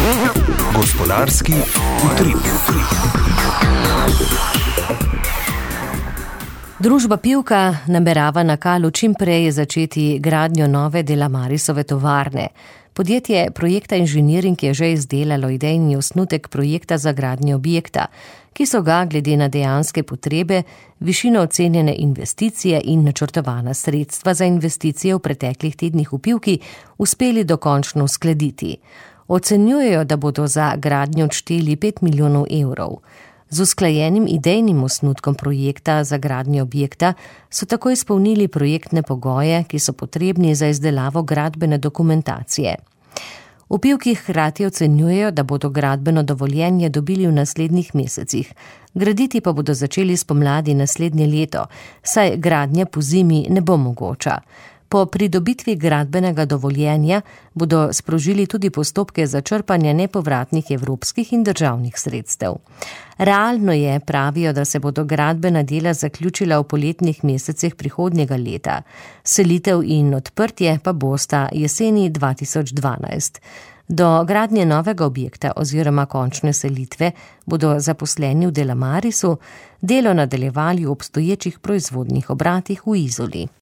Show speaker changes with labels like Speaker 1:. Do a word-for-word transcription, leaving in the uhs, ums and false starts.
Speaker 1: Gospodarski utrip.
Speaker 2: Družba Pivka namerava na Kalu čim prej začeti gradnjo nove Delamarisove tovarne. Podjetje Projekta Inženiring je že izdelalo idejni osnutek projekta za gradnjo objekta, ki so ga glede na dejanske potrebe, višino ocenjene investicije in načrtovana sredstva za investicije v preteklih tednih v Pivki uspeli dokončno uskladiti. Ocenjujejo, da bodo za gradnjo odšteli pet milijonov evrov. Z usklajenim idejnim osnutkom projekta za gradnjo objekta so tako izpolnili projektne pogoje, ki so potrebni za izdelavo gradbene dokumentacije. V Pivki hkrati ocenjujejo, da bodo gradbeno dovoljenje dobili v naslednjih mesecih. Graditi pa bodo začeli spomladi naslednje leto, saj gradnja po zimi ne bo mogoča. Po pridobitvi gradbenega dovoljenja bodo sprožili tudi postopke za črpanje nepovratnih evropskih in državnih sredstev. Realno je, pravijo, da se bodo gradbena dela zaključila v poletnih mesecih prihodnjega leta. Selitev in odprtje pa bosta jeseni dva tisoč dvanajst. Do gradnje novega objekta oziroma končne selitve bodo zaposleni v Delamarisu delo nadaljevali v obstoječih proizvodnih obratih v Izoli.